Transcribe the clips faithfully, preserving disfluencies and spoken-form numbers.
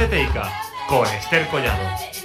de Teica, con Esther Collado.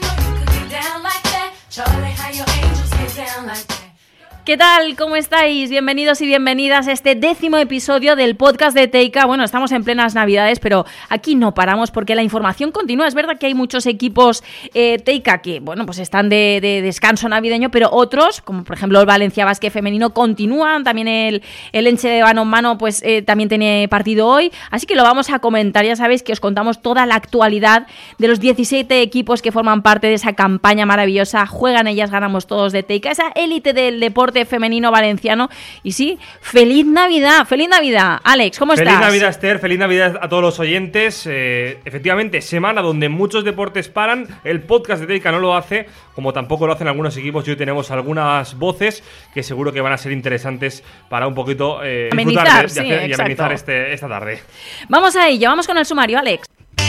¿Qué tal? ¿Cómo estáis? Bienvenidos y bienvenidas a este décimo episodio del podcast de Teica. Bueno, estamos en plenas Navidades, pero aquí no paramos porque la información continúa. Es verdad que hay muchos equipos eh, Teica que, bueno, pues están de, de descanso navideño, pero otros, como por ejemplo el Valencia Basket femenino, continúan. También el, el Elche de balonmano, pues eh, también tiene partido hoy. Así que lo vamos a comentar. Ya sabéis que os contamos toda la actualidad de los diecisiete equipos que forman parte de esa campaña maravillosa. Juegan ellas, ganamos todos de Teica. Esa élite del deporte femenino valenciano. Y sí, ¡feliz Navidad! ¡Feliz Navidad! Alex, ¿cómo feliz estás? Feliz Navidad, Esther. Feliz Navidad a todos los oyentes. Eh, efectivamente, semana donde muchos deportes paran. El podcast de Teica no lo hace, como tampoco lo hacen algunos equipos. Y hoy tenemos algunas voces que seguro que van a ser interesantes para un poquito eh, amenizar, disfrutar de, sí, de hacer, y amenizar exacto. este, esta tarde. Vamos a ello, vamos con el sumario, Alex.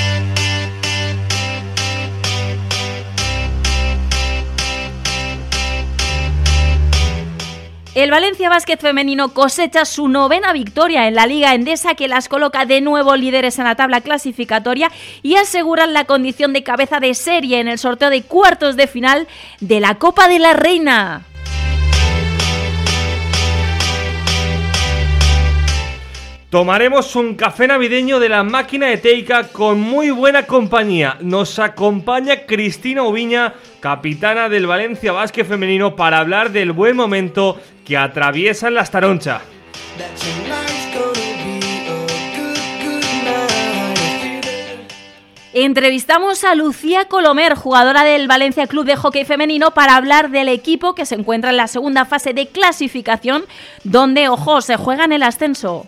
El Valencia Basket femenino cosecha su novena victoria en la Liga Endesa, que las coloca de nuevo líderes en la tabla clasificatoria y aseguran la condición de cabeza de serie en el sorteo de cuartos de final de la Copa de la Reina. Tomaremos un café navideño de la máquina de Teica con muy buena compañía. Nos acompaña Cristina Ubiña, capitana del Valencia Basket femenino, para hablar del buen momento que atraviesan las Taroncha. Entrevistamos a Lucía Colomer, jugadora del Valencia Club de Hockey Femenino, para hablar del equipo que se encuentra en la segunda fase de clasificación, donde, ojo, se juega en el ascenso.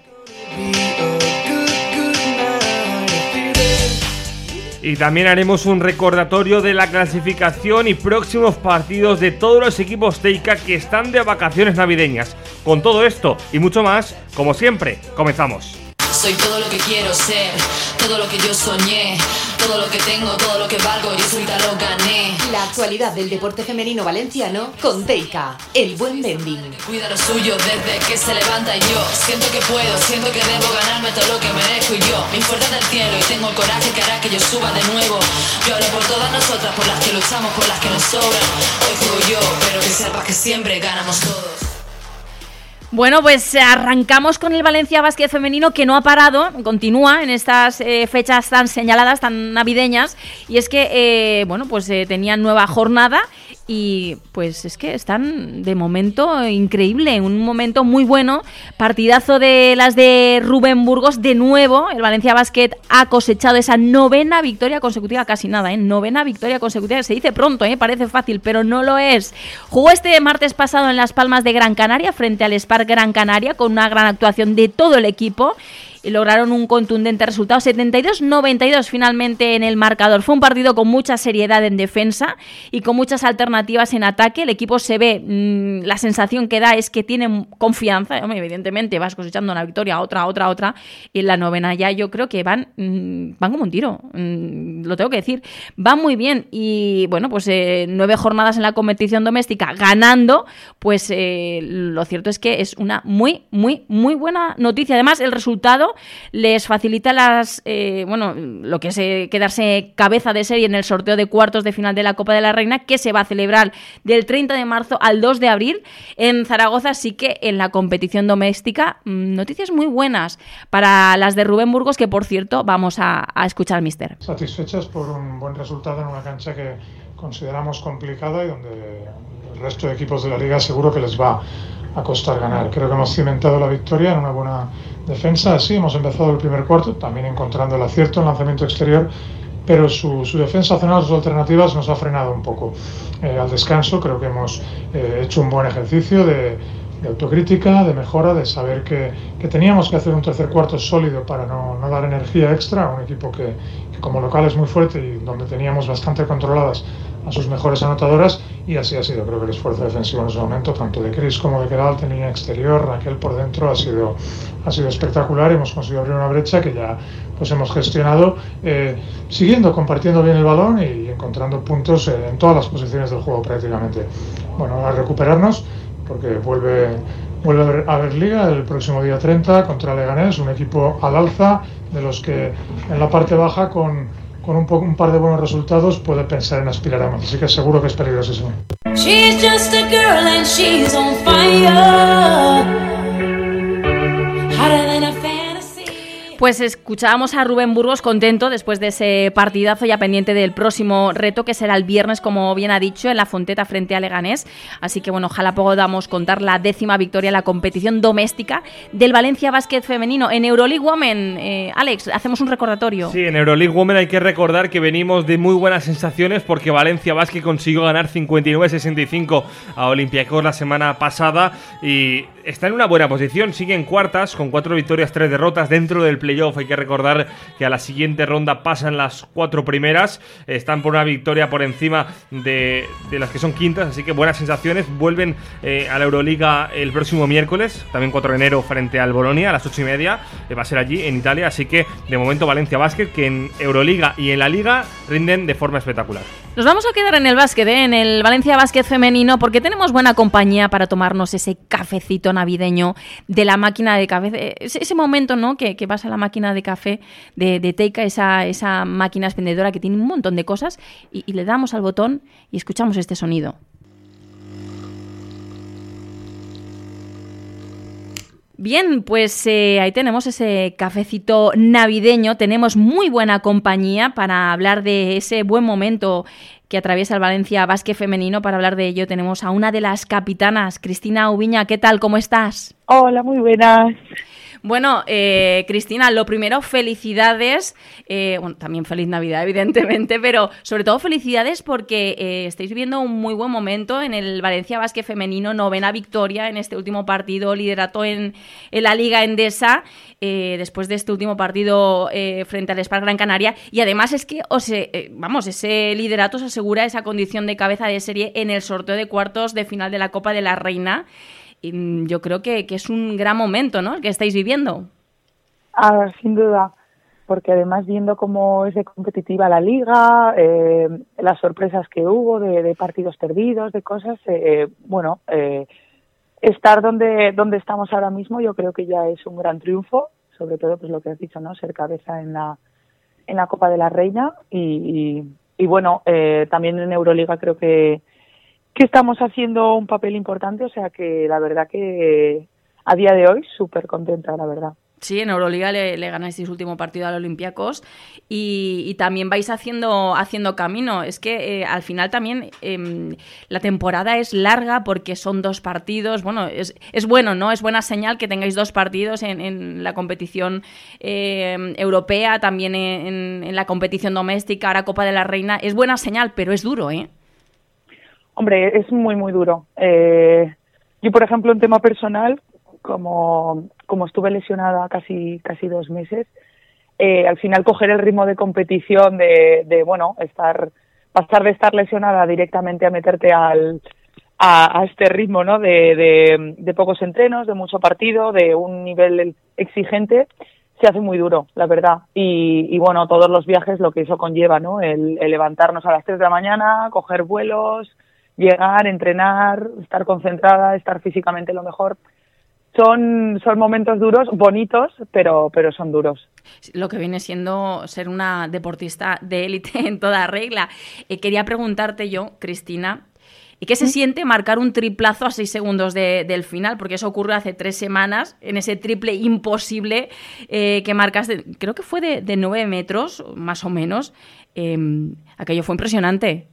Y también haremos un recordatorio de la clasificación y próximos partidos de todos los equipos Teica que están de vacaciones navideñas. Con todo esto y mucho más, como siempre, comenzamos. Soy todo lo que quiero ser, todo lo que yo soñé, todo lo que tengo, todo lo que valgo, yo solita lo gané. La actualidad del deporte femenino valenciano con Teica, el buen vending. Cuida lo suyo desde que se levanta y yo siento que puedo, siento que debo ganarme todo lo que merezco y yo me fuerte del cielo y tengo el coraje que hará que yo suba de nuevo. Yo hablo por todas nosotras, por las que luchamos, por las que nos sobran. Hoy juego yo, pero que sepas que siempre ganamos todos. Bueno, pues arrancamos con el Valencia Basket femenino, que no ha parado, continúa en estas eh, fechas tan señaladas, tan navideñas, y es que, eh, bueno, pues eh, tenían nueva jornada y pues es que están de momento increíble, un momento muy bueno, partidazo de las de Rubén Burgos. De nuevo, el Valencia Basket ha cosechado esa novena victoria consecutiva, casi nada, ¿eh? Novena victoria consecutiva, se dice pronto, ¿eh? Parece fácil, pero no lo es. Jugó este martes pasado en Las Palmas de Gran Canaria frente al Spark Gran Canaria, con una gran actuación de todo el equipo, y lograron un contundente resultado, setenta y dos noventa y dos finalmente en el marcador. Fue un partido con mucha seriedad en defensa y con muchas alternativas en ataque. El equipo se ve, mmm, la sensación que da es que tiene confianza. Hombre, evidentemente vas cosechando una victoria, otra, otra, otra, y en la novena ya yo creo que van, mmm, van como un tiro, mmm, lo tengo que decir, van muy bien. Y bueno, pues eh, nueve jornadas en la competición doméstica ganando, pues eh, lo cierto es que es una muy, muy, muy buena noticia. Además, el resultado les facilita las eh, bueno lo que es eh, quedarse cabeza de serie en el sorteo de cuartos de final de la Copa de la Reina, que se va a celebrar del treinta de marzo al dos de abril en Zaragoza. Así que en la competición doméstica, mmm, noticias muy buenas para las de Rubén Burgos, que por cierto vamos a, a escuchar, mister. Satisfechas por un buen resultado en una cancha que consideramos complicada y donde el resto de equipos de la liga seguro que les va a costar ganar. Creo que hemos cimentado la victoria en una buena defensa. Sí, hemos empezado el primer cuarto también encontrando el acierto en lanzamiento exterior, pero su, su defensa zonal, sus alternativas nos ha frenado un poco. Eh, al descanso creo que hemos eh, hecho un buen ejercicio de, de autocrítica, de mejora, de saber que, que teníamos que hacer un tercer cuarto sólido para no, no dar energía extra a un equipo que, que como local es muy fuerte y donde teníamos bastante controladas a sus mejores anotadoras, y así ha sido. Creo que el esfuerzo defensivo en ese momento, tanto de Cris como de Queralt, en línea exterior, Raquel por dentro, ha sido, ha sido espectacular. Hemos conseguido abrir una brecha que ya pues hemos gestionado, eh, siguiendo, compartiendo bien el balón y encontrando puntos eh, en todas las posiciones del juego prácticamente. Bueno, a recuperarnos, porque vuelve, vuelve a haber, a haber liga el próximo día treinta contra Leganés, un equipo al alza, de los que en la parte baja con con un, po- un par de buenos resultados puede pensar en aspirar a más, así que seguro que es peligrosísimo. She's just a girl and she's on fire. Hotter than a fantasy. Pues escuchábamos a Rubén Burgos contento después de ese partidazo, ya pendiente del próximo reto, que será el viernes, como bien ha dicho, en la Fonteta frente a Leganés. Así que bueno, ojalá podamos contar la décima victoria en la competición doméstica del Valencia Basket femenino. En Euroleague Women, eh, Alex, hacemos un recordatorio. Sí, en Euroleague Women hay que recordar que venimos de muy buenas sensaciones porque Valencia Basket consiguió ganar cincuenta y nueve a sesenta y cinco a Olympiacos la semana pasada y está en una buena posición, sigue en cuartas con cuatro victorias, tres derrotas dentro del playoff. Hay que recordar que a la siguiente ronda pasan las cuatro primeras, están por una victoria por encima de, de las que son quintas, así que buenas sensaciones. Vuelven eh, a la Euroliga el próximo miércoles, también cuatro de enero, frente al Bolonia a las ocho y media, eh, va a ser allí en Italia, así que de momento Valencia Basket, que en Euroliga y en la Liga rinden de forma espectacular. Nos vamos a quedar en el básquet, ¿eh? En el Valencia Basket femenino, porque tenemos buena compañía para tomarnos ese cafecito navideño de la máquina de café. Ese, ese momento, ¿no? Que, que vas a la máquina de café de, de Teica, esa, esa máquina expendedora que tiene un montón de cosas, y, y le damos al botón y escuchamos este sonido. Bien, pues eh, ahí tenemos ese cafecito navideño, tenemos muy buena compañía para hablar de ese buen momento que atraviesa el Valencia Basket femenino. Para hablar de ello tenemos a una de las capitanas, Cristina Ubiña. ¿Qué tal? ¿Cómo estás? Hola, muy buenas. Bueno, eh, Cristina, lo primero, felicidades, eh, bueno, también feliz Navidad, evidentemente, pero sobre todo felicidades porque eh, estáis viviendo un muy buen momento en el Valencia Basket femenino, novena victoria en este último partido, liderato en, en la Liga Endesa, eh, después de este último partido eh, frente al Spark Gran Canaria, y además es que, os, eh, vamos, ese liderato os asegura esa condición de cabeza de serie en el sorteo de cuartos de final de la Copa de la Reina. Yo creo que, que es un gran momento, ¿no?, el que estáis viviendo. Ah, sin duda, porque además viendo cómo es de competitiva la liga, eh, las sorpresas que hubo de, de partidos perdidos, de cosas, eh, bueno, eh, estar donde donde estamos ahora mismo yo creo que ya es un gran triunfo, sobre todo pues lo que has dicho, ¿no?, ser cabeza en la en la Copa de la Reina y, y, y bueno, eh, también en Euroliga creo que que estamos haciendo un papel importante, o sea que la verdad que a día de hoy súper contenta, la verdad. Sí, en Euroliga le, le ganáis su último partido al Olympiacos y, y también vais haciendo haciendo camino. Es que eh, al final también eh, la temporada es larga porque son dos partidos. Bueno, es, es bueno, ¿no? Es buena señal que tengáis dos partidos en, en la competición eh, europea, también en, en la competición doméstica, ahora Copa de la Reina. Es buena señal, pero es duro, ¿eh? Hombre, es muy, muy duro. Eh, yo, por ejemplo, en tema personal, como, como estuve lesionada casi casi dos meses, eh, al final coger el ritmo de competición, de, de bueno, estar pasar de estar lesionada directamente a meterte al a, a este ritmo, ¿no?, de, de, de pocos entrenos, de mucho partido, de un nivel exigente, se hace muy duro, la verdad. Y, y bueno, todos los viajes, lo que eso conlleva, ¿no?, el, el levantarnos a las tres de la mañana, coger vuelos, llegar, entrenar, estar concentrada, estar físicamente lo mejor. Son, son momentos duros, bonitos, pero, pero son duros. Lo que viene siendo ser una deportista de élite en toda regla. Eh, quería preguntarte yo, Cristina, ¿y qué se ¿Sí? siente marcar un triplazo a seis segundos de, del final? Porque eso ocurrió hace tres semanas, en ese triple imposible eh, que marcas, de, creo que fue de, de nueve metros, más o menos. Eh, aquello fue impresionante.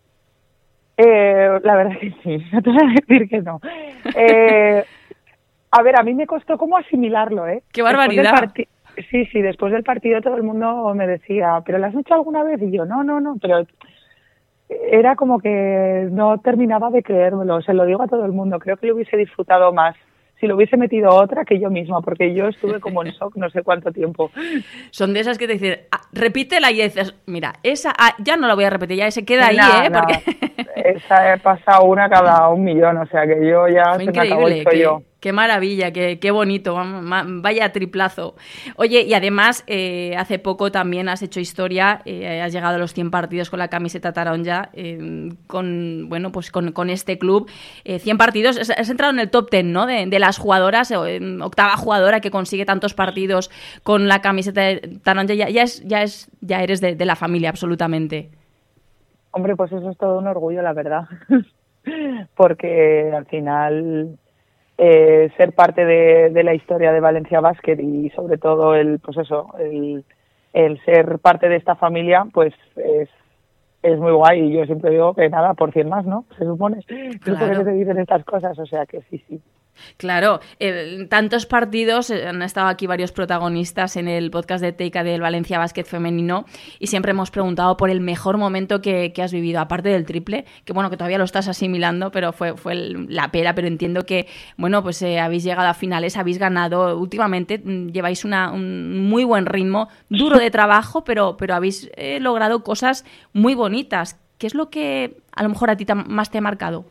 Eh, la verdad que sí, no te voy a decir que no. Eh, a ver, a mí me costó como asimilarlo, ¿eh? ¡Qué barbaridad! Parti- sí, sí, después del partido todo el mundo me decía, ¿pero lo has hecho alguna vez? Y yo, no, no, no, pero era como que no terminaba de creérmelo, se lo digo a todo el mundo, creo que lo hubiese disfrutado más si lo hubiese metido otra que yo misma, porque yo estuve como en shock no sé cuánto tiempo. Son de esas que te dicen, ah, repítela y dices, mira, esa ah, ya no la voy a repetir, ya se queda ahí, Nada, ¿eh? Porque... Esa he pasado una cada un millón, o sea que yo ya Fue se me acabó el qué, yo. Qué maravilla, qué, qué bonito, vaya triplazo. Oye, y además, eh, hace poco también has hecho historia, eh, has llegado a los cien partidos con la camiseta taronja, eh, con, bueno, pues con, con este club. Eh, cien partidos, has entrado en el top diez, ¿no? De, de las jugadoras, eh, octava jugadora que consigue tantos partidos con la camiseta taronja, ya, ya, es, ya, es, ya eres de, de la familia, absolutamente. Hombre, pues eso es todo un orgullo, la verdad, porque al final... Eh, ser parte de, de la historia de Valencia Basket y sobre todo el pues eso el, el ser parte de esta familia pues es, es muy guay y yo siempre digo que nada por cien más, ¿no? Se supone claro. Por qué se dicen estas cosas, o sea que sí, sí. Claro, eh, tantos partidos, eh, han estado aquí varios protagonistas en el podcast de Teika del Valencia Basket femenino y siempre hemos preguntado por el mejor momento que, que has vivido, aparte del triple, que bueno, que todavía lo estás asimilando, pero fue, fue el, la pera, pero entiendo que, bueno, pues eh, habéis llegado a finales, habéis ganado, últimamente mm, lleváis una, un muy buen ritmo, duro de trabajo, pero, pero habéis eh, logrado cosas muy bonitas. ¿Qué es lo que a lo mejor a ti te, más te ha marcado?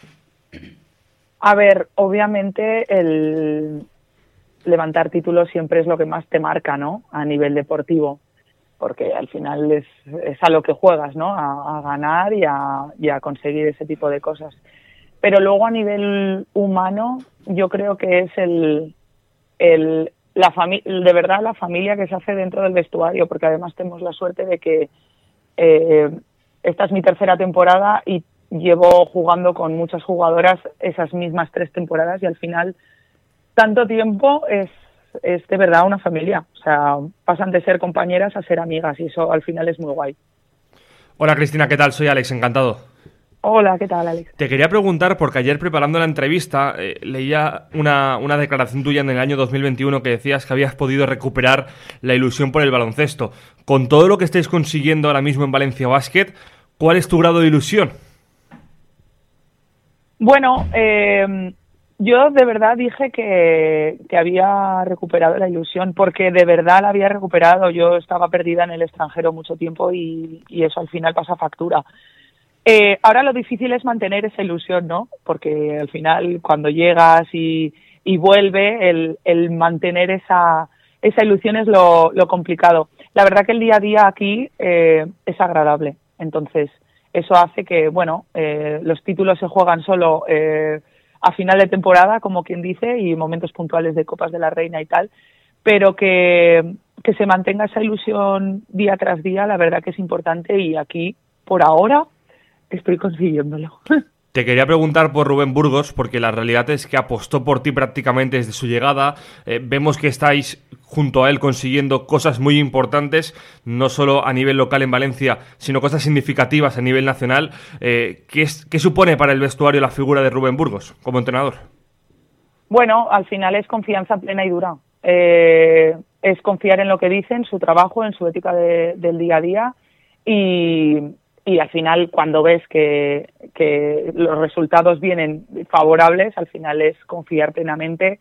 A ver, obviamente el levantar títulos siempre es lo que más te marca, ¿no? A nivel deportivo, porque al final es, es a lo que juegas, ¿no? A, a ganar y a, y a conseguir ese tipo de cosas. Pero luego a nivel humano, yo creo que es el, el la fami- de verdad la familia que se hace dentro del vestuario, porque además tenemos la suerte de que eh, esta es mi tercera temporada y llevo jugando con muchas jugadoras esas mismas tres temporadas y al final tanto tiempo es, es de verdad una familia. O sea, pasan de ser compañeras a ser amigas y eso al final es muy guay. Hola Cristina, ¿qué tal? Soy Alex, encantado. Hola, ¿qué tal, Alex? Te quería preguntar, porque ayer preparando la entrevista eh, leía una, una declaración tuya en el año dos mil veintiuno que decías que habías podido recuperar la ilusión por el baloncesto. Con todo lo que estáis consiguiendo ahora mismo en Valencia Basket, ¿cuál es tu grado de ilusión? Bueno, eh, yo de verdad dije que, que había recuperado la ilusión, porque de verdad la había recuperado. Yo estaba perdida en el extranjero mucho tiempo y, y eso al final pasa factura. Eh, ahora lo difícil es mantener esa ilusión, ¿no? Porque al final cuando llegas y, y vuelve, el, el mantener esa, esa ilusión es lo, lo complicado. La verdad que el día a día aquí eh, es agradable, entonces eso hace que, bueno, eh, los títulos se juegan solo eh, a final de temporada, como quien dice, y momentos puntuales de Copas de la Reina y tal, pero que, que se mantenga esa ilusión día tras día, la verdad que es importante y aquí, por ahora, estoy consiguiéndolo. Te quería preguntar por Rubén Burgos, porque la realidad es que apostó por ti prácticamente desde su llegada. Eh, vemos que estáis junto a él consiguiendo cosas muy importantes, no solo a nivel local en Valencia, sino cosas significativas a nivel nacional. Eh, ¿qué, es, ¿Qué supone para el vestuario la figura de Rubén Burgos como entrenador? Bueno, al final es confianza plena y dura. Eh, es confiar en lo que dicen, su trabajo, en su ética de, del día a día y... Y al final, cuando ves que, que los resultados vienen favorables, al final es confiar plenamente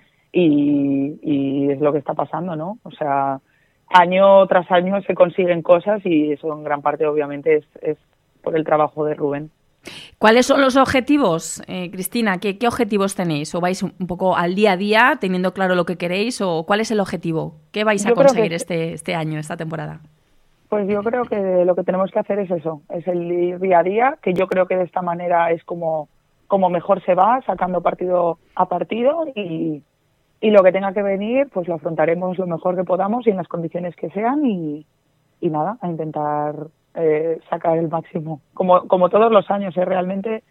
y, y es lo que está pasando, ¿no? O sea, año tras año se consiguen cosas y eso en gran parte obviamente es, es por el trabajo de Rubén. ¿Cuáles son los objetivos, eh, Cristina? ¿Qué, ¿Qué objetivos tenéis? ¿O vais un poco al día a día teniendo claro lo que queréis? ¿O cuál es el objetivo? ¿Qué vais a Yo conseguir que... este, este año, esta temporada? Pues yo creo que lo que tenemos que hacer es eso, es el día a día, que yo creo que de esta manera es como, como mejor se va, sacando partido a partido y, y lo que tenga que venir, pues lo afrontaremos lo mejor que podamos y en las condiciones que sean y, y nada, a intentar eh, sacar el máximo. Como, como todos los años, ¿eh? Realmente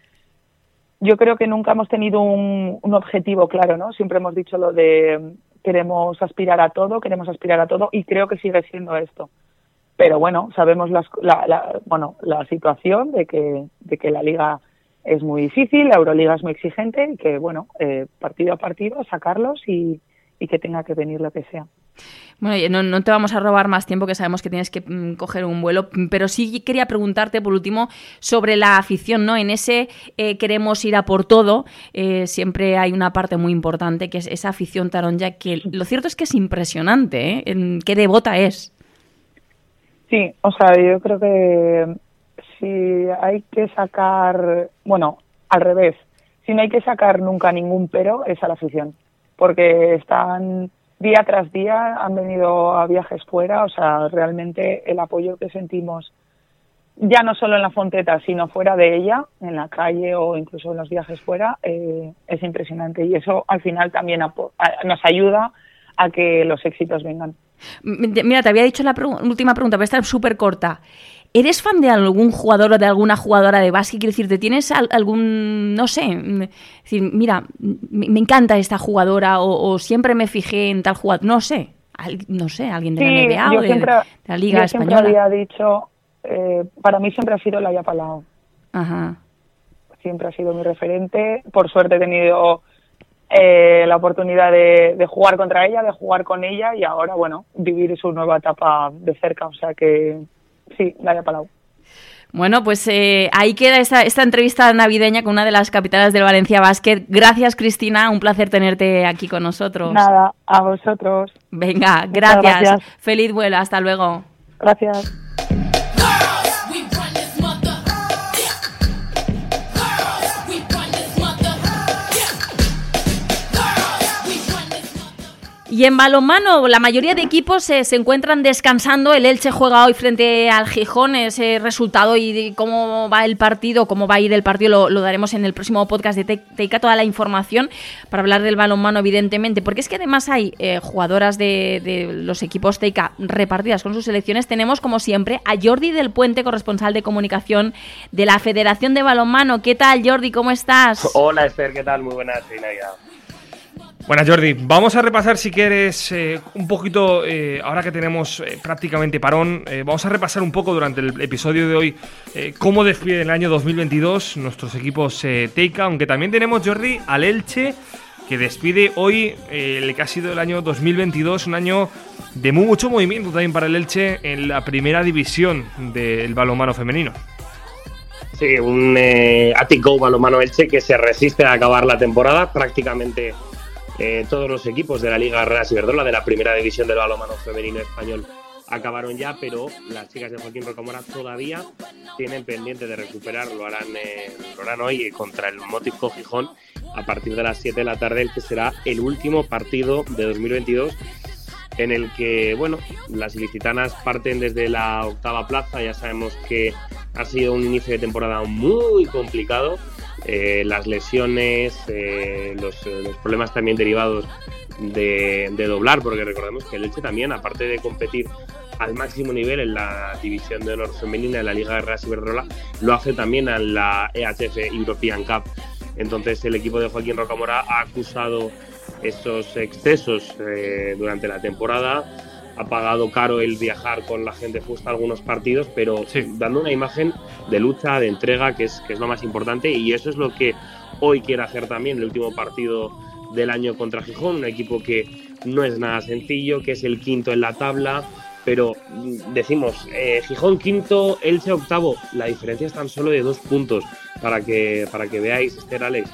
yo creo que nunca hemos tenido un, un objetivo claro, ¿no? Siempre hemos dicho lo de queremos aspirar a todo, queremos aspirar a todo y creo que sigue siendo esto. Pero bueno, sabemos las, la, la, bueno, la situación de que, de que la Liga es muy difícil, la Euroliga es muy exigente y que, bueno, eh, partido a partido sacarlos y, y que tenga que venir lo que sea. Bueno, no, no te vamos a robar más tiempo, que sabemos que tienes que mm, coger un vuelo, pero sí quería preguntarte, por último, sobre la afición, ¿no? En ese eh, queremos ir a por todo, eh, siempre hay una parte muy importante, que es esa afición taronja, que lo cierto es que es impresionante, ¿eh? En qué devota es. Sí, o sea, yo creo que si hay que sacar, bueno, al revés, si no hay que sacar nunca ningún pero es a la afición. porque están día tras día, han venido a viajes fuera, o sea, realmente el apoyo que sentimos, ya no solo en la Fonteta, sino fuera de ella, en la calle o incluso en los viajes fuera, eh, es impresionante. Y eso al final también apo- a, nos ayuda a que los éxitos vengan. Mira, te había dicho la pregu- última pregunta, pero esta es súper corta. ¿Eres fan de algún jugador o de alguna jugadora de básquet? Quiero decirte, ¿tienes al- algún, no sé, es decir, mira, me, me encanta esta jugadora o, o siempre me fijé en tal jugador? No sé, al- no sé, alguien de Sí, la N B A yo o de, siempre, de la Liga yo Española. siempre había dicho, eh, para mí siempre ha sido Laia Palau. Ajá. Siempre ha sido mi referente. Por suerte he tenido eh, la oportunidad de, de jugar contra ella, de jugar con ella y ahora, bueno, vivir su nueva etapa de cerca. O sea que sí, Laia Palau. Bueno, pues eh, ahí queda esta, esta entrevista navideña con una de las capitanas del Valencia Basket. Gracias, Cristina, un placer tenerte aquí con nosotros. Nada, a vosotros. Venga, Muchas gracias. gracias. Feliz vuelo, hasta luego. Gracias. We run this mother. Girls, we run this mother. Girls, we run this mother. Y en balonmano, la mayoría de equipos se, se encuentran descansando. El Elche juega hoy frente al Gijón. Ese resultado y de cómo va el partido, cómo va a ir el partido, lo, lo daremos en el próximo podcast de Te- Teica, toda la información para hablar del balonmano, evidentemente. Porque es que además hay eh, jugadoras de, de los equipos Teica repartidas con sus selecciones. Tenemos, como siempre, a Jordi del Puente, corresponsal de comunicación de la Federación de Balonmano. ¿Qué tal, Jordi? ¿Cómo estás? Hola Esther, ¿qué tal? Muy buenas, feliz Navidad. Buenas, Jordi. Vamos a repasar, si quieres, eh, un poquito, eh, ahora que tenemos eh, prácticamente parón, eh, vamos a repasar un poco durante el episodio de hoy eh, cómo despiden el año dos mil veintidós nuestros equipos eh, Teica, aunque también tenemos, Jordi, al Elche, que despide hoy eh, el que ha sido el año dos mil veintidós, un año de muy mucho movimiento también para el Elche en la primera división del balonmano femenino. Sí, un eh, Athletic Go Balonmano Elche que se resiste a acabar la temporada. Prácticamente eh, todos los equipos de la Liga Herreras Iberdrola, de la primera división del balonmano femenino español, acabaron ya, pero las chicas de Joaquín Rocamora todavía tienen pendiente de recuperar. Lo harán, eh, lo harán hoy contra el Motivco Gijón a partir de las siete de la tarde, el que será el último partido de dos mil veintidós, en el que, bueno, las ilicitanas parten desde la octava plaza. Ya sabemos que ha sido un inicio de temporada muy complicado. Eh, las lesiones, eh, los, los problemas también derivados de, de doblar, porque recordemos que el Elche también, aparte de competir al máximo nivel en la división de honor femenina de la Liga Herreras Iberdrola, lo hace también en la E H F European Cup. Entonces el equipo de Joaquín Rocamora ha acusado esos excesos eh, durante la temporada. Ha pagado caro el viajar con la gente justa a algunos partidos, pero sí, dando una imagen de lucha, de entrega, que es, que es lo más importante, y eso es lo que hoy quiere hacer también el último partido del año contra Gijón, un equipo que no es nada sencillo, que es el quinto en la tabla, pero decimos, eh, Gijón quinto, Elche octavo, la diferencia es tan solo de dos puntos, para que, para que veáis, Esther, Alex,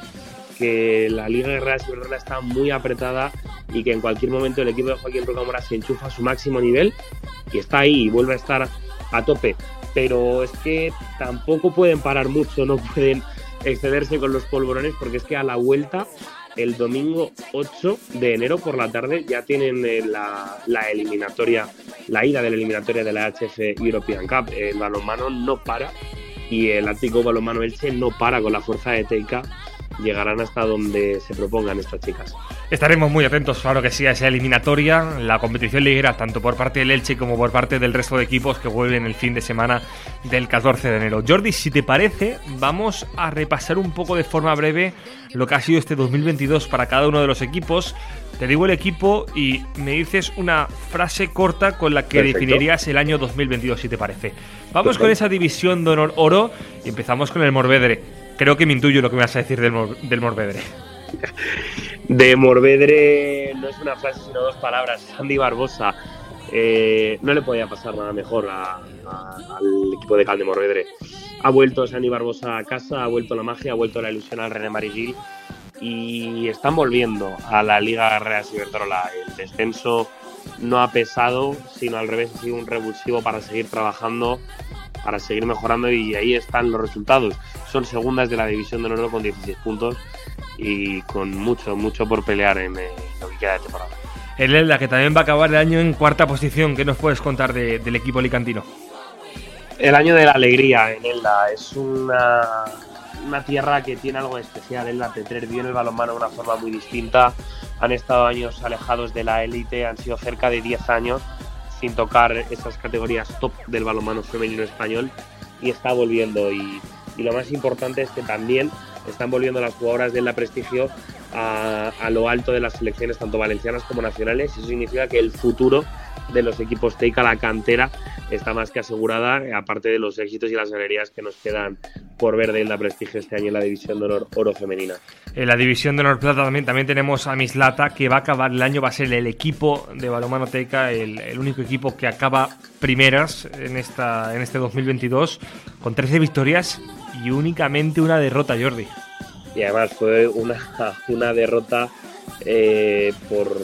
que la Liga Herreras Iberdrola está muy apretada y que en cualquier momento el equipo de Joaquín Rocamora se enchufa a su máximo nivel y está ahí y vuelve a estar a tope. Pero es que tampoco pueden parar mucho, no pueden excederse con los polvorones, porque es que a la vuelta, el domingo ocho de enero por la tarde, ya tienen eh, la, la eliminatoria, la ida de la eliminatoria de la H F European Cup. El balonmano no para y el Athletic Balonmano Elche no para con la fuerza de Teica. Llegarán hasta donde se propongan estas chicas. Estaremos muy atentos, claro que sí, a esa eliminatoria, la competición liguera, tanto por parte del Elche como por parte del resto de equipos que vuelven el fin de semana del catorce de enero. Jordi, si te parece, vamos a repasar un poco de forma breve lo que ha sido este dos mil veintidós para cada uno de los equipos. Te digo el equipo y me dices una frase corta con la que Perfecto. definirías el año dos mil veintidós, si te parece. Vamos Perfecto. con esa división de honor oro y empezamos con el Morvedre. Creo que me intuyo lo que me vas a decir del, Mor- del Morvedre. De Morvedre no es una frase sino dos palabras. Sandy Barbosa, eh, no le podía pasar nada mejor a, a, al equipo de Cal de Morvedre. Ha vuelto Sandy Barbosa a casa, ha vuelto la magia, ha vuelto la ilusión al René Marigil y están volviendo a la Liga Herreras Iberdrola. El descenso no ha pesado, sino al revés, ha sido un revulsivo para seguir trabajando, para seguir mejorando, y ahí están los resultados. Son segundas de la división de honor con dieciséis puntos y con mucho, mucho por pelear en eh, lo que queda de temporada. El Elda, que también va a acabar el año en cuarta posición. ¿Qué nos puedes contar de, del equipo alicantino? El año de la alegría en Elda. Es una, una tierra que tiene algo especial. Elda Petrer vive el balonmano de una forma muy distinta. Han estado años alejados de la élite, han sido cerca de diez años sin tocar esas categorías top del balonmano femenino español, y está volviendo. Y, y lo más importante es que también están volviendo las jugadoras de Elda Prestigio a, a lo alto de las selecciones tanto valencianas como nacionales. Eso significa que el futuro de los equipos Teica, la cantera, está más que asegurada, aparte de los éxitos y las alegrías que nos quedan por ver de Elda Prestigio este año en la División de Honor Oro femenina. En la División de Honor Plata también, también tenemos a Mislata, que va a acabar el año, va a ser el equipo de balonmano Teica, el, el único equipo que acaba primeras en, esta, en este dos mil veintidós, con trece victorias y únicamente una derrota, Jordi. Y además fue una, una derrota eh, por...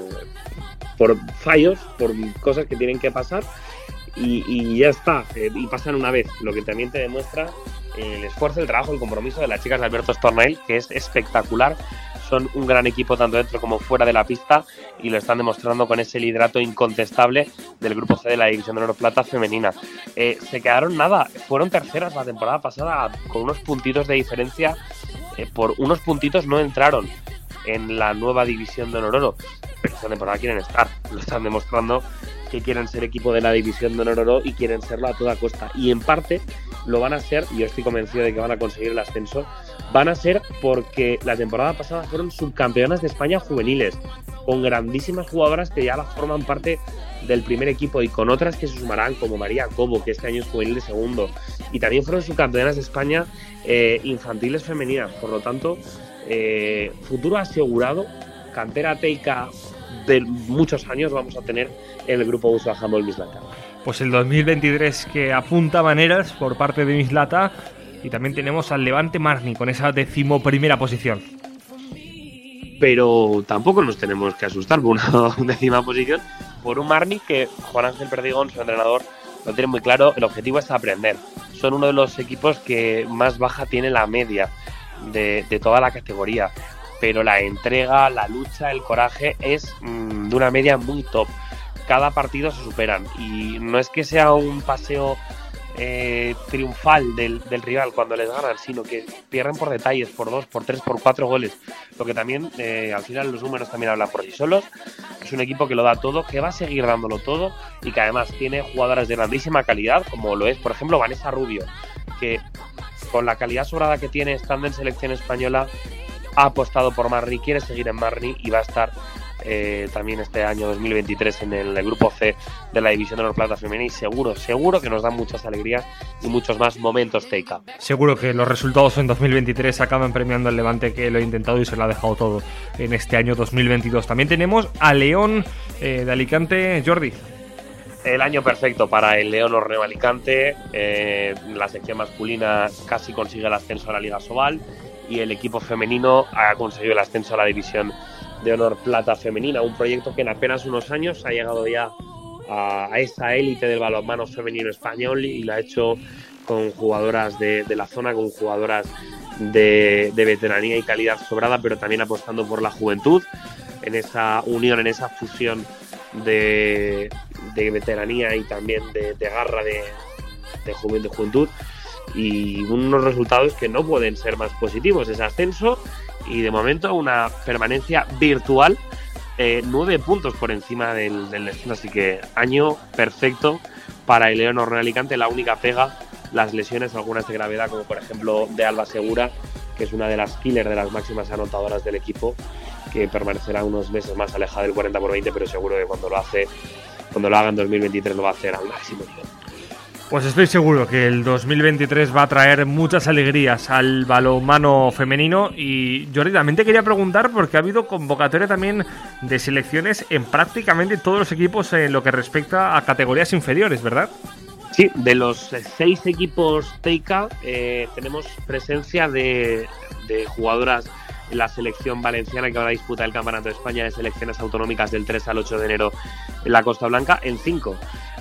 por fallos, por cosas que tienen que pasar, y, y ya está, eh, y pasan una vez, lo que también te demuestra el esfuerzo, el trabajo, el compromiso de las chicas de Alberto Stornail, que es espectacular. Son un gran equipo tanto dentro como fuera de la pista, y lo están demostrando con ese liderato incontestable del grupo C de la División de Honor Plata femenina. Eh, se quedaron nada, fueron terceras la temporada pasada con unos puntitos de diferencia, eh, por unos puntitos no entraron en la nueva División de Honor Oro, pero esta temporada quieren estar, lo están demostrando que quieren ser equipo de la División de Honor Oro y quieren serlo a toda costa, y en parte lo van a ser, y yo estoy convencido de que van a conseguir el ascenso, van a ser porque la temporada pasada fueron subcampeonas de España juveniles, con grandísimas jugadoras que ya las forman parte del primer equipo, y con otras que se sumarán, como María Cobo, que este año es juvenil de segundo, y también fueron subcampeonas de España eh, infantiles femeninas. Por lo tanto, eh, futuro asegurado, cantera Teica de muchos años vamos a tener en el grupo Uso Handball Mislata. Pues el dos mil veintitrés que apunta maneras por parte de Mislata, y también tenemos al Levante Marni con esa decimoprimera posición. Pero tampoco nos tenemos que asustar por una décima posición, por un Marni que Juan Ángel Perdigón, su entrenador, lo tiene muy claro. El objetivo es aprender. Son uno de los equipos que más baja tiene la media de, de toda la categoría, pero la entrega, la lucha, el coraje es mmm, de una media muy top. Cada partido se superan, y no es que sea un paseo eh, triunfal del, del rival cuando les ganan, sino que pierden por detalles, por dos, por tres, por cuatro goles, lo que también eh, al final los números también hablan por sí solos. Es un equipo que lo da todo, que va a seguir dándolo todo, y que además tiene jugadoras de grandísima calidad, como lo es por ejemplo Vanessa Rubio, que con la calidad sobrada que tiene estando en selección española ha apostado por Marni, quiere seguir en Marni, y va a estar Eh, también este año dos mil veintitrés en el, el grupo C de la División de Honor Plata femenina, y seguro, seguro que nos dan muchas alegrías y muchos más momentos Teica. Seguro que los resultados en dos mil veintitrés acaban premiando al Levante, que lo ha intentado y se lo ha dejado todo en este año dos mil veintidós. También tenemos a León eh, de Alicante, Jordi. El año perfecto para el León Orneo Alicante. Eh, la sección masculina casi consigue el ascenso a la Liga Sobal, y el equipo femenino ha conseguido el ascenso a la División de Honor Plata femenina, un proyecto que en apenas unos años ha llegado ya a, a esa élite del balonmano femenino español, y lo ha hecho con jugadoras de, de la zona, con jugadoras de, de veteranía y calidad sobrada, pero también apostando por la juventud, en esa unión, en esa fusión de, de veteranía y también de, de garra de, de, juven, de juventud, y unos resultados que no pueden ser más positivos. Ese ascenso, y de momento una permanencia virtual, eh, nueve puntos por encima del, del destino, así que año perfecto para el León Orneo Alicante. La única pega, las lesiones, algunas de gravedad, como por ejemplo de Alba Segura, que es una de las killers, de las máximas anotadoras del equipo, que permanecerá unos meses más alejada del cuarenta por veinte, pero seguro que cuando lo hace, cuando lo haga en dos mil veintitrés lo va a hacer al máximo nivel. Pues estoy seguro que el dos mil veintitrés va a traer muchas alegrías al balonmano femenino. Y Jordi, también te quería preguntar, porque ha habido convocatoria también de selecciones en prácticamente todos los equipos en lo que respecta a categorías inferiores, ¿verdad? Sí, de los seis equipos Teica eh, tenemos presencia de, de jugadoras en la selección valenciana, que ahora disputa el Campeonato de España de Selecciones Autonómicas del tres al ocho de enero en la Costa Blanca, en cinco.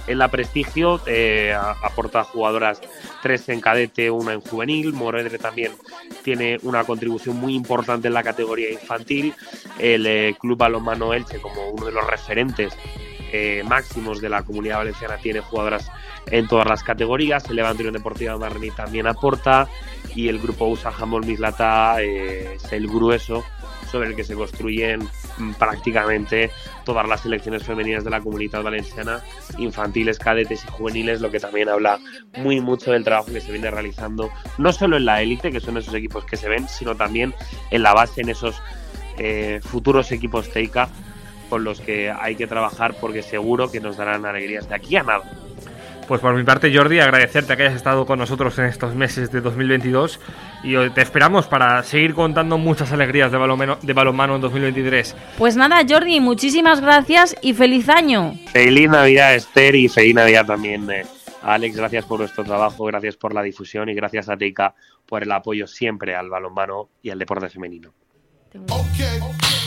en la Prestigio, eh, aporta jugadoras, tres en cadete, una en juvenil. Moredre también tiene una contribución muy importante en la categoría infantil. El eh, Club Balonmano Elche, como uno de los referentes eh, máximos de la Comunidad Valenciana, tiene jugadoras en todas las categorías. El Levante Unión Deportiva Marrení también aporta, y el grupo U S A Handball Mislata eh, es el grueso sobre el que se construyen prácticamente todas las selecciones femeninas de la Comunidad Valenciana, infantiles, cadetes y juveniles, lo que también habla muy mucho del trabajo que se viene realizando, no solo en la élite, que son esos equipos que se ven, sino también en la base, en esos eh, futuros equipos Teica con los que hay que trabajar, porque seguro que nos darán alegrías de aquí a nada. Pues por mi parte, Jordi, agradecerte que hayas estado con nosotros en estos meses de dos mil veintidós, y te esperamos para seguir contando muchas alegrías de balonmano, de balonmano en dos mil veintitrés. Pues nada, Jordi, muchísimas gracias y feliz año. Feliz Navidad, Esther, y feliz Navidad también, eh, Alex. Gracias por vuestro trabajo, gracias por la difusión y gracias a Teica por el apoyo siempre al balonmano y al deporte femenino. Okay.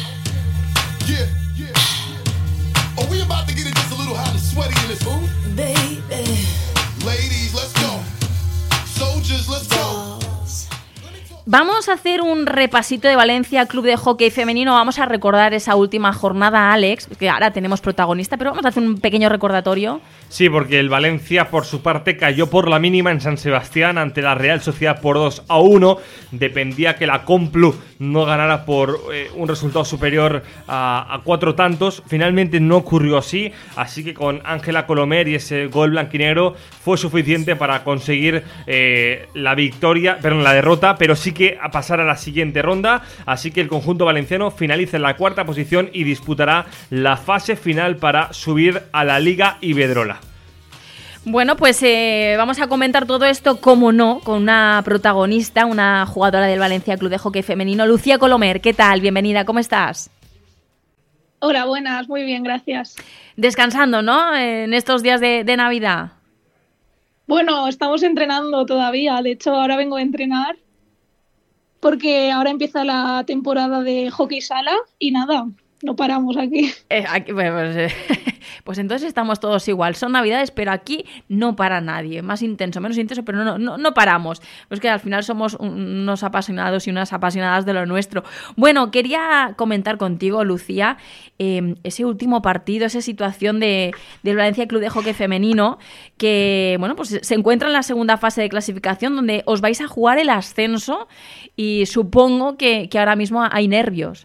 Yeah, yeah. Are we about to get it just a little hot and sweaty in this room? Baby. Ladies, let's go. Soldiers, let's go. Vamos a hacer un repasito de Valencia Club de Hockey Femenino. Vamos a recordar esa última jornada, Alex, que ahora tenemos protagonista, pero vamos a hacer un pequeño recordatorio. Sí, porque el Valencia, por su parte, cayó por la mínima en San Sebastián ante la Real Sociedad por dos a uno. Dependía que la Complu no ganara por eh, un resultado superior a, a cuatro tantos. Finalmente no ocurrió así, así que con Ángela Colomer y ese gol blanquinegro fue suficiente para conseguir eh, la victoria, perdón, la derrota, pero sí que a pasar a la siguiente ronda. Así que el conjunto valenciano finaliza en la cuarta posición y disputará la fase final para subir a la Liga Iberdrola. Bueno, pues eh, vamos a comentar todo esto, como no, con una protagonista, una jugadora del Valencia Club de Hockey Femenino, Lucía Colomer. ¿Qué tal? Bienvenida, ¿cómo estás? Hola, buenas, muy bien, gracias. Descansando, ¿no? En estos días de, de Navidad. Bueno, estamos entrenando todavía. De hecho, ahora vengo a entrenar porque ahora empieza la temporada de hockey sala y nada, no paramos aquí. Eh, aquí pues, pues, eh, pues entonces estamos todos igual. Son Navidades, pero aquí no para nadie. Más intenso, menos intenso, pero no, no, no paramos. Pues que al final somos unos apasionados y unas apasionadas de lo nuestro. Bueno, quería comentar contigo, Lucía, eh, ese último partido, esa situación de, del Valencia Club de Hockey Femenino, que bueno, pues se encuentra en la segunda fase de clasificación, donde os vais a jugar el ascenso, y supongo que, que ahora mismo hay nervios.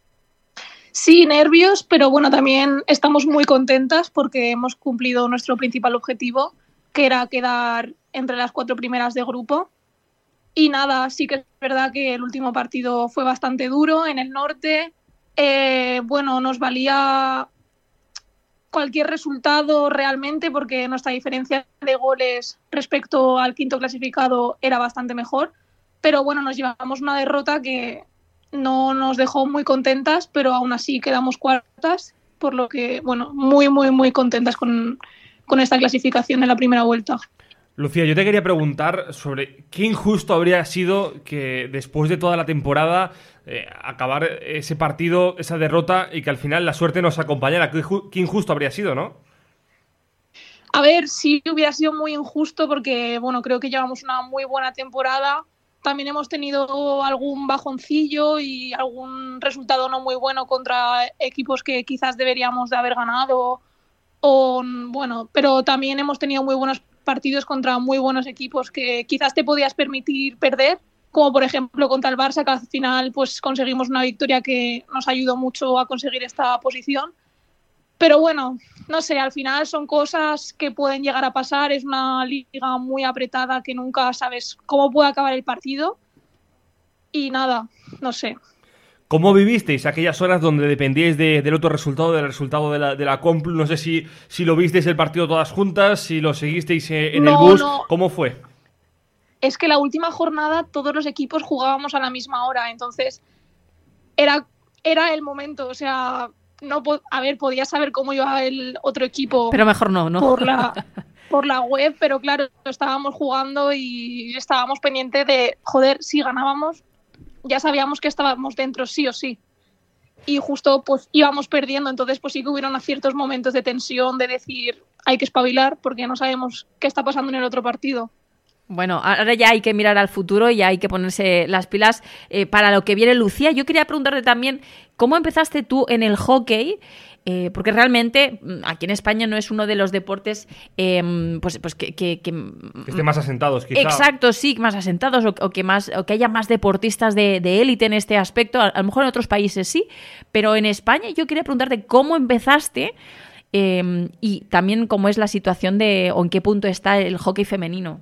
Sí, nervios, pero bueno, también estamos muy contentas porque hemos cumplido nuestro principal objetivo, que era quedar entre las cuatro primeras de grupo. Y nada, sí que es verdad que el último partido fue bastante duro en el norte. Eh, bueno, nos valía cualquier resultado realmente porque nuestra diferencia de goles respecto al quinto clasificado era bastante mejor. Pero bueno, nos llevamos una derrota que no nos dejó muy contentas, pero aún así quedamos cuartas, por lo que, bueno, muy, muy, muy contentas con, con esta clasificación en la primera vuelta. Lucía, yo te quería preguntar sobre qué injusto habría sido que después de toda la temporada eh, acabar ese partido, esa derrota, y que al final la suerte nos acompañara. Qué, qué injusto habría sido, ¿no? A ver, sí hubiera sido muy injusto porque, bueno, creo que llevamos una muy buena temporada. También hemos tenido algún bajoncillo y algún resultado no muy bueno contra equipos que quizás deberíamos de haber ganado. O, bueno, pero también hemos tenido muy buenos partidos contra muy buenos equipos que quizás te podías permitir perder, como por ejemplo contra el Barça, que al final pues conseguimos una victoria que nos ayudó mucho a conseguir esta posición. Pero bueno, no sé, al final son cosas que pueden llegar a pasar. Es una liga muy apretada que nunca sabes cómo puede acabar el partido. Y nada, no sé. ¿Cómo vivisteis aquellas horas donde dependíais de, del otro resultado, del resultado de la, de la Complu? No sé si, si lo visteis el partido todas juntas, si lo seguisteis en no, el bus. No. ¿Cómo fue? Es que la última jornada todos los equipos jugábamos a la misma hora. Entonces era, era el momento, o sea... No, a ver, podía saber cómo iba el otro equipo. Pero mejor no, ¿no? Por la, por la web, pero claro, estábamos jugando y estábamos pendientes de, joder, si ganábamos, ya sabíamos que estábamos dentro sí o sí. y justo pues íbamos perdiendo, entonces pues sí que hubieron ciertos momentos de tensión, de decir hay que espabilar porque no sabemos qué está pasando en el otro partido. Bueno, ahora ya hay que mirar al futuro y ya hay que ponerse las pilas eh, para lo que viene. Lucía, yo quería preguntarte también, ¿cómo empezaste tú en el hockey? Eh, porque realmente aquí en España no es uno de los deportes eh, pues, pues que, que, que... que estén más asentados, quizá. Exacto, sí, más asentados o, o, que, más, o que haya más deportistas de, de élite en este aspecto. A, a lo mejor en otros países sí, pero en España yo quería preguntarte cómo empezaste eh, y también cómo es la situación de o en qué punto está el hockey femenino.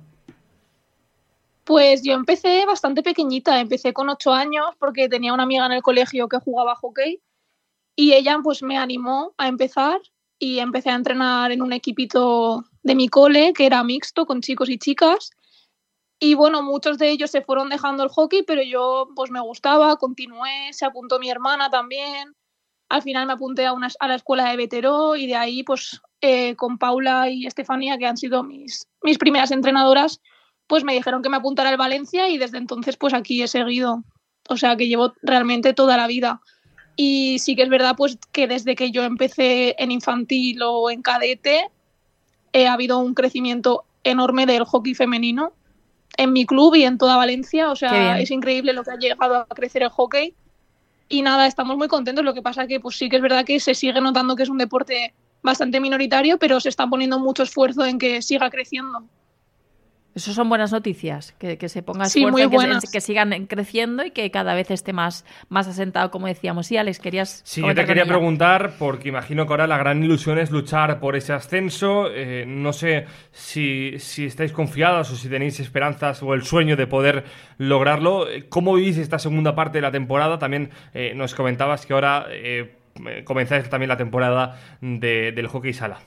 Pues yo empecé bastante pequeñita, empecé con ocho años porque tenía una amiga en el colegio que jugaba hockey y ella pues me animó a empezar y empecé a entrenar en un equipito de mi cole que era mixto con chicos y chicas y bueno, muchos de ellos se fueron dejando el hockey, pero yo pues me gustaba, continué, se apuntó mi hermana también, al final me apunté a, una, a la escuela de Veteró y de ahí pues eh, con Paula y Estefanía, que han sido mis, mis primeras entrenadoras, pues me dijeron que me apuntara al Valencia y desde entonces pues aquí he seguido. O sea que llevo realmente toda la vida. Y sí que es verdad pues que desde que yo empecé en infantil o en cadete eh, ha habido un crecimiento enorme del hockey femenino en mi club y en toda Valencia. O sea, es increíble lo que ha llegado a crecer el hockey. Y nada, estamos muy contentos. Lo que pasa que pues sí que es verdad que se sigue notando que es un deporte bastante minoritario, pero se está poniendo mucho esfuerzo en que siga creciendo. Eso son buenas noticias, que, que se ponga sí, esfuerzo, muy en que, buenas. se, que sigan creciendo y que cada vez esté más, más asentado, como decíamos. Sí, Alex, querías... Sí, yo te quería preguntar, porque imagino que ahora la gran ilusión es luchar por ese ascenso. Eh, no sé si, si estáis confiadas o si tenéis esperanzas o el sueño de poder lograrlo. ¿Cómo vivís esta segunda parte de la temporada? También eh, nos comentabas que ahora eh, comenzáis también la temporada de, del hockey sala.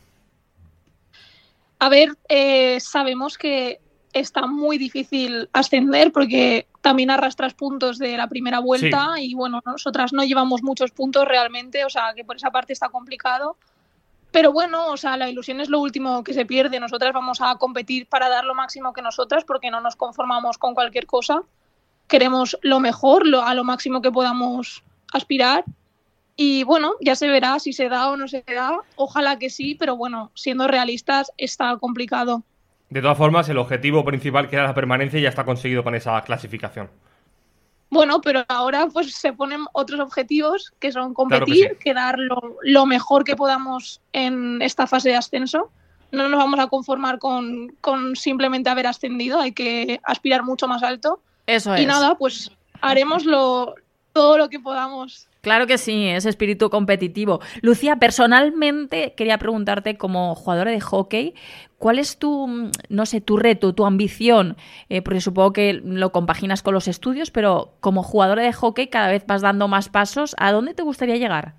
A ver, eh, sabemos que está muy difícil ascender porque también arrastras puntos de la primera vuelta sí. Y bueno, nosotras no llevamos muchos puntos realmente, o sea que por esa parte está complicado. Pero bueno, o sea, la ilusión es lo último que se pierde. Nosotras vamos a competir para dar lo máximo que nosotras porque no nos conformamos con cualquier cosa. Queremos lo mejor, lo, a lo máximo que podamos aspirar. Y bueno, ya se verá si se da o no se da. Ojalá que sí, pero bueno, siendo realistas está complicado. De todas formas, el objetivo principal, que era la permanencia, ya está conseguido con esa clasificación. Bueno, pero ahora pues se ponen otros objetivos, que son competir, claro que, sí. que dar lo, lo mejor que podamos en esta fase de ascenso. No nos vamos a conformar con, con simplemente haber ascendido, hay que aspirar mucho más alto. Eso es. Y nada, pues haremos lo, todo lo que podamos. Claro que sí, ese espíritu competitivo. Lucía, personalmente quería preguntarte, como jugadora de hockey, ¿cuál es tu, no sé, tu reto, tu ambición? Eh, porque supongo que lo compaginas con los estudios, pero como jugadora de hockey cada vez vas dando más pasos. ¿A dónde te gustaría llegar?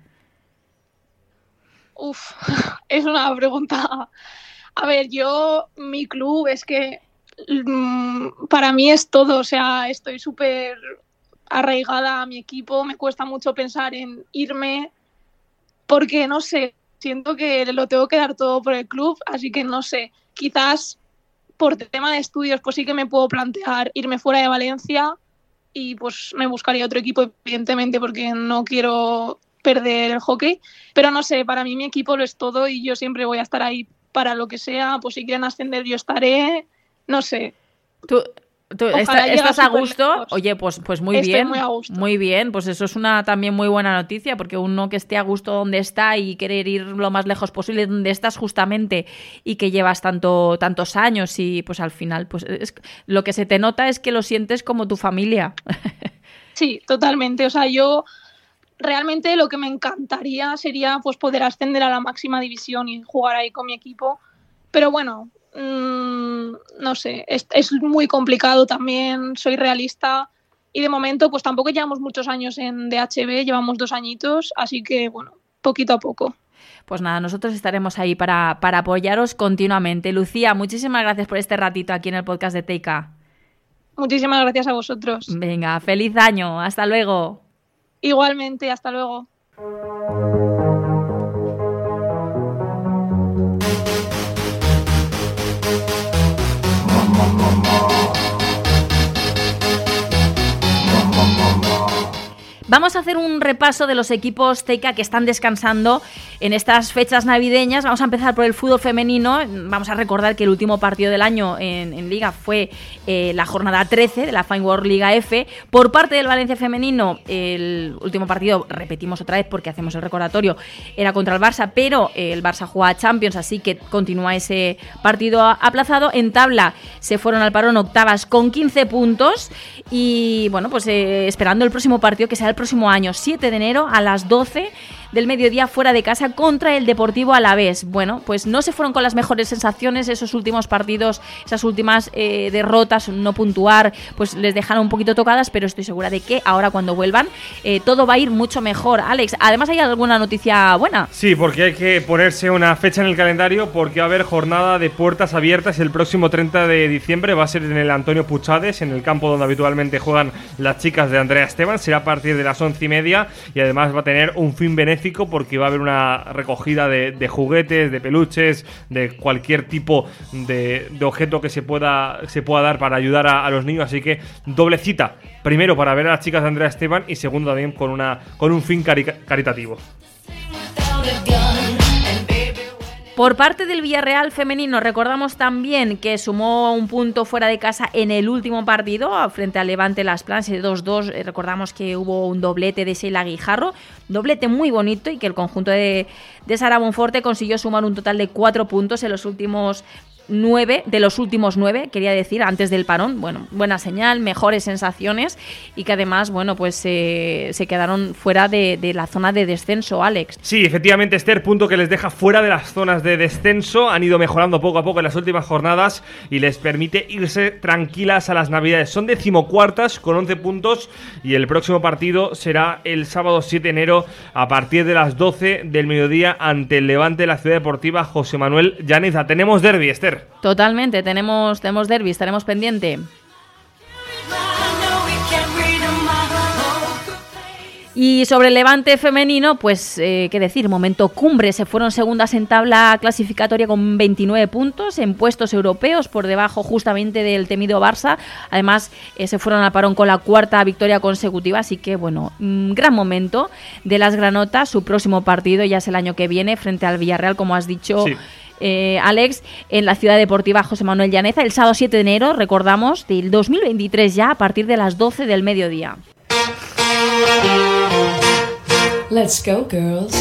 Uf, es una pregunta. A ver, yo, mi club es que mmm, para mí es todo, o sea, estoy súper arraigada a mi equipo, me cuesta mucho pensar en irme porque, no sé, siento que lo tengo que dar todo por el club, así que no sé, quizás por tema de estudios pues sí que me puedo plantear irme fuera de Valencia y pues me buscaría otro equipo, evidentemente, porque no quiero perder el hockey, pero no sé, para mí mi equipo lo es todo y yo siempre voy a estar ahí para lo que sea, pues si quieren ascender yo estaré, no sé. Tú... ¿Tú está, ¿Estás a gusto? Lejos. Oye, pues, pues muy Estoy bien. Muy, a gusto. muy bien, pues eso es una también muy buena noticia, porque uno que esté a gusto donde está y querer ir lo más lejos posible donde estás justamente y que llevas tanto, tantos años y pues al final pues es, lo que se te nota es que lo sientes como tu familia. Sí, totalmente. O sea, yo realmente lo que me encantaría sería pues poder ascender a la máxima división y jugar ahí con mi equipo, pero bueno... Mm, no sé, es, es muy complicado también, soy realista y de momento pues tampoco llevamos muchos años en D H B, llevamos dos añitos, así que bueno, poquito a poco. Pues nada, nosotros estaremos ahí para, para apoyaros continuamente. Lucía, muchísimas gracias por este ratito aquí en el podcast de Teika. Muchísimas gracias a vosotros. Venga, feliz año, hasta luego. Igualmente, hasta luego. Vamos a hacer un repaso de los equipos Teica que están descansando en estas fechas navideñas. Vamos a empezar por el fútbol femenino. Vamos a recordar que el último partido del año en, en Liga fue eh, la jornada trece de la Fine World Liga F. Por parte del Valencia femenino, el último partido, repetimos otra vez porque hacemos el recordatorio, era contra el Barça, pero el Barça juega a Champions, así que continúa ese partido aplazado. En tabla se fueron al parón octavas con quince puntos y bueno, pues eh, esperando el próximo partido, que será el próximo año, siete de enero a las doce del mediodía, fuera de casa contra el Deportivo Alavés. Bueno, pues no se fueron con las mejores sensaciones esos últimos partidos, esas últimas eh, derrotas, no puntuar, pues les dejaron un poquito tocadas, pero estoy segura de que ahora cuando vuelvan eh, todo va a ir mucho mejor. Alex, además, ¿hay alguna noticia buena? Sí, porque hay que ponerse una fecha en el calendario, porque va a haber jornada de puertas abiertas el próximo treinta de diciembre, va a ser en el Antonio Puchades, en el campo donde habitualmente juegan las chicas de Andrea Esteban, será a partir de las once y media y además va a tener un fin benéfico porque va a haber una recogida de, de juguetes, de peluches, de cualquier tipo de, de objeto que se pueda, se pueda dar para ayudar a, a los niños, así que doble cita, primero para ver a las chicas de Andrea Esteban y segundo también con, una, con un fin cari- caritativo. Por parte del Villarreal femenino, recordamos también que sumó un punto fuera de casa en el último partido frente al Levante Las Planas, dos dos. Recordamos que hubo un doblete de Sheila Guijarro, doblete muy bonito, y que el conjunto de, de Sara Bonforte consiguió sumar un total de cuatro puntos en los últimos nueve, de los últimos nueve, quería decir, antes del parón. Bueno, buena señal, mejores sensaciones, y que además, bueno, pues eh, se quedaron fuera de, de la zona de descenso, Alex. Sí, efectivamente, Esther, punto que les deja fuera de las zonas de descenso. Han ido mejorando poco a poco en las últimas jornadas y les permite irse tranquilas a las navidades. Son decimocuartas con once puntos y el próximo partido será el sábado siete de enero a partir de las doce del mediodía ante el Levante de la Ciudad Deportiva José Manuel Llaneza. Tenemos derbi, Esther. Totalmente, tenemos, tenemos derbi, estaremos pendiente. Y sobre el Levante femenino, pues eh, qué decir, momento cumbre, se fueron segundas en tabla clasificatoria con veintinueve puntos en puestos europeos, por debajo justamente del temido Barça. Además eh, se fueron al parón con la cuarta victoria consecutiva, así que bueno, un gran momento de las granotas. Su próximo partido ya es el año que viene frente al Villarreal, como has dicho. Sí. Eh, Alex, en la Ciudad Deportiva José Manuel Llaneza, el sábado siete de enero, recordamos, del dos mil veintitrés ya, a partir de las doce del mediodía. Let's go, girls.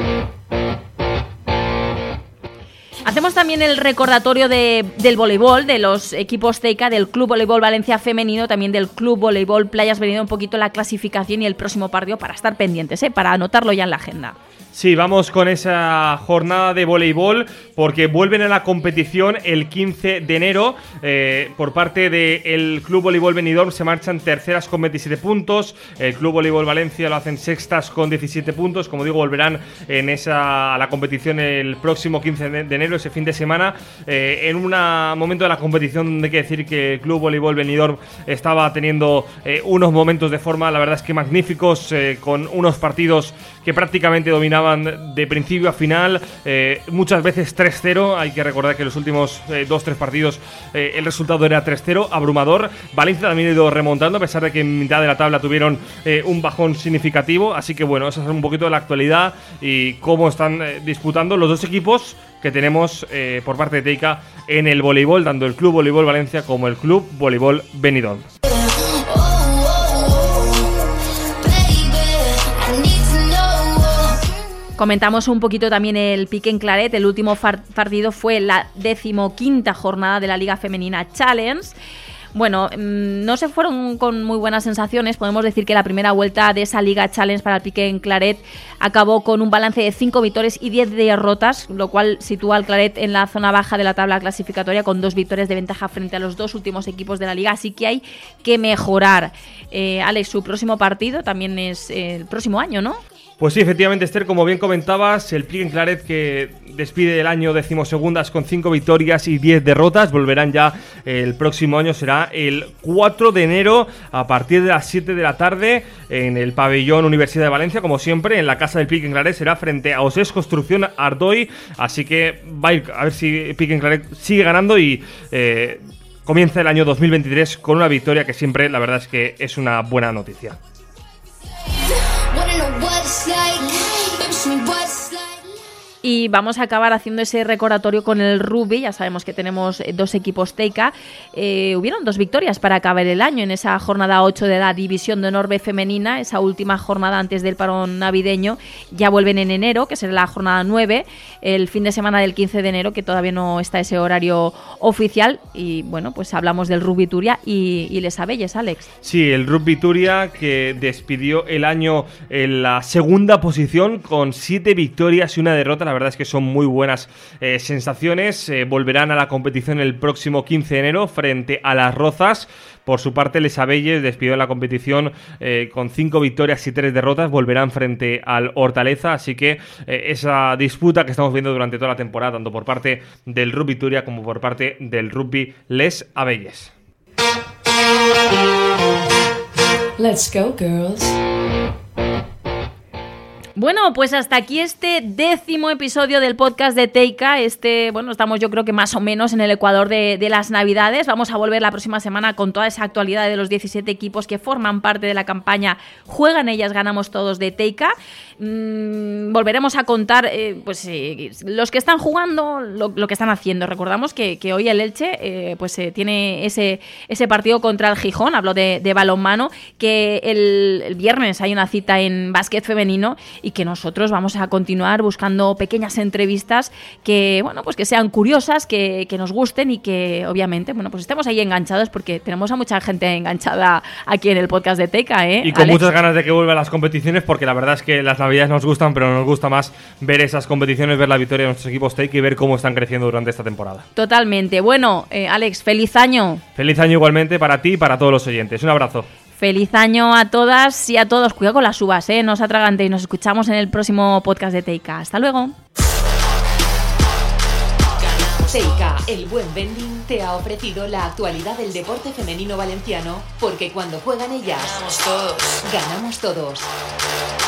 Hacemos también el recordatorio de, del voleibol, de los equipos Teica, del Club Voleibol Valencia Femenino, también del Club Voleibol Playas Benidorm, un poquito la clasificación y el próximo partido para estar pendientes, ¿eh? Para anotarlo ya en la agenda. Sí, vamos con esa jornada de voleibol porque vuelven a la competición el quince de enero. Eh, por parte del Club Voleibol Benidorm se marchan terceras con veintisiete puntos. El Club Voleibol Valencia lo hacen sextas con diecisiete puntos. Como digo, volverán en esa a la competición el próximo quince de enero, ese fin de semana. Eh, en un momento de la competición hay que decir que el Club Voleibol Benidorm estaba teniendo eh, unos momentos de forma, la verdad es que magníficos, eh, con unos partidos que prácticamente dominaban de principio a final, eh, muchas veces tres cero. Hay que recordar que en los últimos eh, dos tres partidos eh, el resultado era tres cero, abrumador. Valencia también ha ido remontando, a pesar de que en mitad de la tabla tuvieron eh, un bajón significativo. Así que bueno, esa es un poquito de la actualidad y cómo están eh, disputando los dos equipos que tenemos eh, por parte de Teica en el voleibol, tanto el Club Voleibol Valencia como el Club Voleibol Benidorm. Comentamos un poquito también el pique en Claret. El último far- partido fue la decimoquinta jornada de la Liga Femenina Challenge. Bueno, no se fueron con muy buenas sensaciones. Podemos decir que la primera vuelta de esa Liga Challenge para el pique en Claret acabó con un balance de cinco victorias y diez derrotas, lo cual sitúa al Claret en la zona baja de la tabla clasificatoria con dos victorias de ventaja frente a los dos últimos equipos de la Liga. Así que hay que mejorar. Eh, Alex, su próximo partido también es el próximo año, ¿no? Pues sí, efectivamente, Esther, como bien comentabas, el Pique en Claret que despide el año decimosegundas con cinco victorias y diez derrotas, volverán ya el próximo año, será el cuatro de enero a partir de las siete de la tarde en el pabellón Universidad de Valencia, como siempre, en la casa del Pique en Claret, será frente a Osés Construcción Ardoy, así que va a ir a ver si Pique en Claret sigue ganando y eh, comienza el año dos mil veintitrés con una victoria que siempre, la verdad es que es una buena noticia. what it's like. Baby, show me what it's like. Y vamos a acabar haciendo ese recordatorio con el rugby. Ya sabemos que tenemos dos equipos Teica. Eh, hubieron dos victorias para acabar el año en esa jornada ocho de la División de Honor B femenina, esa última jornada antes del parón navideño. Ya vuelven en enero, que será la jornada nueve, el fin de semana del quince de enero, que todavía no está ese horario oficial. Y bueno, pues hablamos del rugby Turia y, y Les Abelles, Alex. Sí, el rugby Turia que despidió el año en la segunda posición con siete victorias y una derrota. La verdad es que son muy buenas eh, sensaciones. Eh, volverán a la competición el próximo quince de enero frente a Las Rozas. Por su parte, Les Abelles despidió en la competición eh, con cinco victorias y tres derrotas. Volverán frente al Hortaleza. Así que eh, esa disputa que estamos viendo durante toda la temporada, tanto por parte del rugby Turia como por parte del rugby Les Abelles. Let's go, girls. Bueno, pues hasta aquí este décimo episodio del podcast de Teica. Este, bueno, estamos yo creo que más o menos en el ecuador de, de las Navidades. Vamos a volver la próxima semana con toda esa actualidad de los diecisiete equipos que forman parte de la campaña Juegan Ellas, Ganamos Todos de Teica. Mm, volveremos a contar eh, pues eh, los que están jugando, lo, lo que están haciendo. Recordamos que, que hoy el Elche eh, pues eh, tiene ese, ese partido contra el Gijón. Hablo de, de balonmano, que el, el viernes hay una cita en básquet femenino y que nosotros vamos a continuar buscando pequeñas entrevistas que, bueno, pues que sean curiosas, que, que nos gusten y que obviamente, bueno, pues estemos ahí enganchados, porque tenemos a mucha gente enganchada aquí en el podcast de Teica, ¿eh? Y con Alex. Muchas ganas de que vuelvan las competiciones, porque la verdad es que las Navidades nos gustan, pero nos gusta más ver esas competiciones, ver la victoria de nuestros equipos Teica y ver cómo están creciendo durante esta temporada. Totalmente. Bueno, eh, Alex, feliz año. Feliz año igualmente para ti y para todos los oyentes. Un abrazo. Feliz año a todas y a todos. Cuidado con las uvas, ¿eh? No os atragantéis. Nos escuchamos en el próximo podcast de Teica. Hasta luego. Teica, el buen vending, te ha ofrecido la actualidad del deporte femenino valenciano, porque cuando juegan ellas, Ganamos todos. ganamos todos.